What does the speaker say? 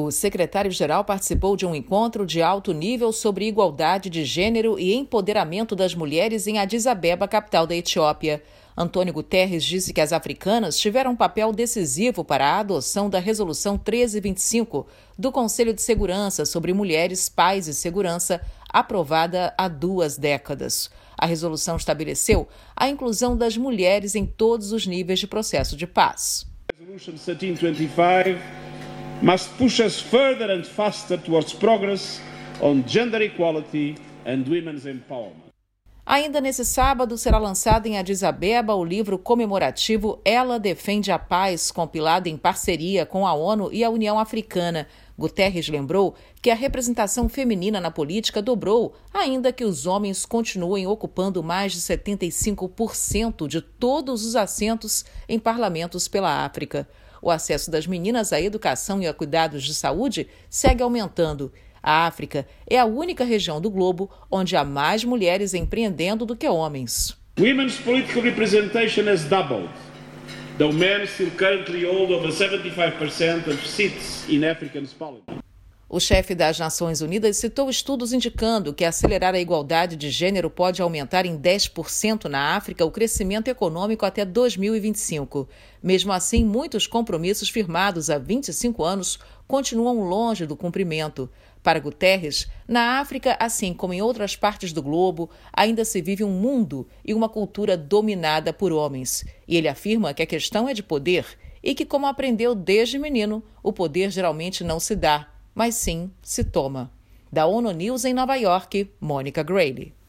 O secretário-geral participou de um encontro de alto nível sobre igualdade de gênero e empoderamento das mulheres em Addis Abeba, capital da Etiópia. Antônio Guterres disse que as africanas tiveram um papel decisivo para a adoção da Resolução 1325 do Conselho de Segurança sobre Mulheres, Paz e Segurança, aprovada há 2 décadas. A resolução estabeleceu a inclusão das mulheres em todos os níveis de processo de paz. Resolution 1325 must push us further and faster towards progress on gender equality and women's empowerment. Ainda nesse sábado será lançado em Addis Abeba o livro comemorativo Ela Defende a Paz, compilado em parceria com a ONU e a União Africana. Guterres lembrou que a representação feminina na política dobrou, ainda que os homens continuem ocupando mais de 75% de todos os assentos em parlamentos pela África. O acesso das meninas à educação e a cuidados de saúde segue aumentando. A África é a única região do globo onde há mais mulheres empreendendo do que homens. Women's political representation has doubled, though men still currently hold over 75% of seats in African parliament. O chefe das Nações Unidas citou estudos indicando que acelerar a igualdade de gênero pode aumentar em 10% na África o crescimento econômico até 2025. Mesmo assim, muitos compromissos firmados há 25 anos continuam longe do cumprimento. Para Guterres, na África, assim como em outras partes do globo, ainda se vive um mundo e uma cultura dominada por homens. E ele afirma que a questão é de poder e que, como aprendeu desde menino, o poder geralmente não se dá, mas sim se toma. Da ONU News em Nova York, Mônica Grayle.